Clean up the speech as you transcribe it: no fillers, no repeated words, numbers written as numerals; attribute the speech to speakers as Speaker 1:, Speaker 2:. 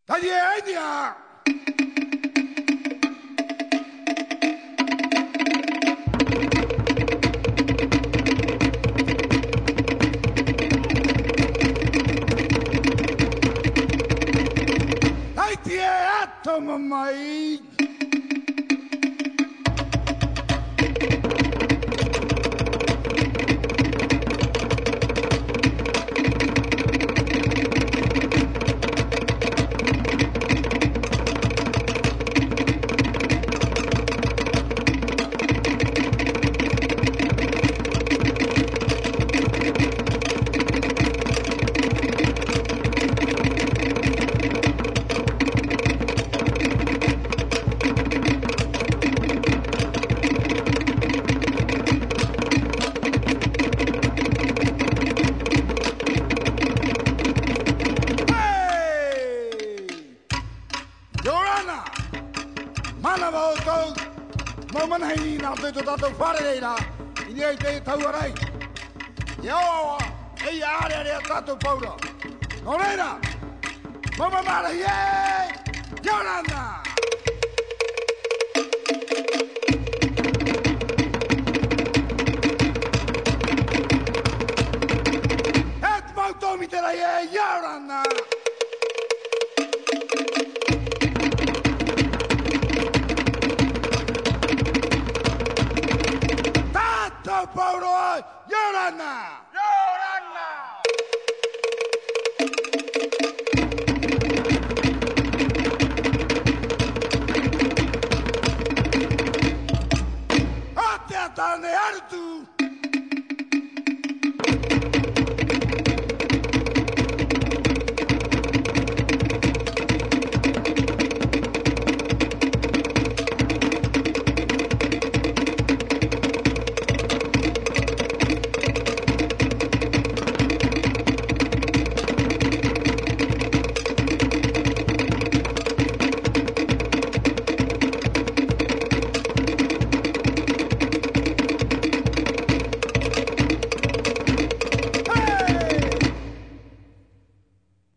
Speaker 1: 大姐，你啊！大姐，怎么没？都发来了，你这头过来，要啊，哎呀，这都包了，我来了，妈妈来了耶，要人呐。